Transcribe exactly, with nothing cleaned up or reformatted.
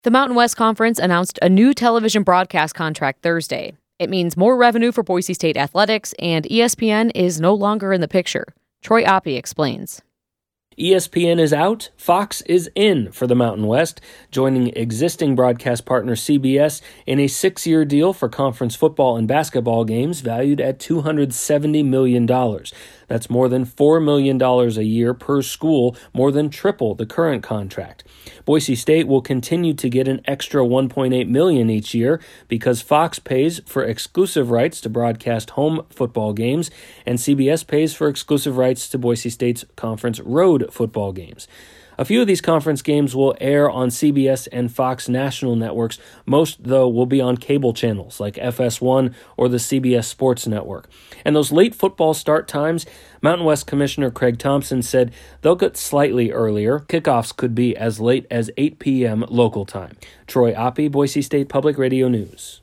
The Mountain West Conference announced a new television broadcast contract Thursday. It means more revenue for Boise State athletics, and E S P N is no longer in the picture. Troy Oppie explains. E S P N is out, Fox is in for the Mountain West, joining existing broadcast partner C B S in a six-year deal for conference football and basketball games valued at two hundred seventy million dollars. That's more than four million dollars a year per school, more than triple the current contract. Boise State will continue to get an extra one point eight million dollars each year because Fox pays for exclusive rights to broadcast home football games, and C B S pays for exclusive rights to Boise State's conference road football games. A few of these conference games will air on C B S and Fox national networks. Most, though, will be on cable channels like F S one or the C B S Sports Network. And those late football start times, Mountain West Commissioner Craig Thompson said they'll get slightly earlier. Kickoffs could be as late as eight p.m. local time. Troy Oppie, Boise State Public Radio News.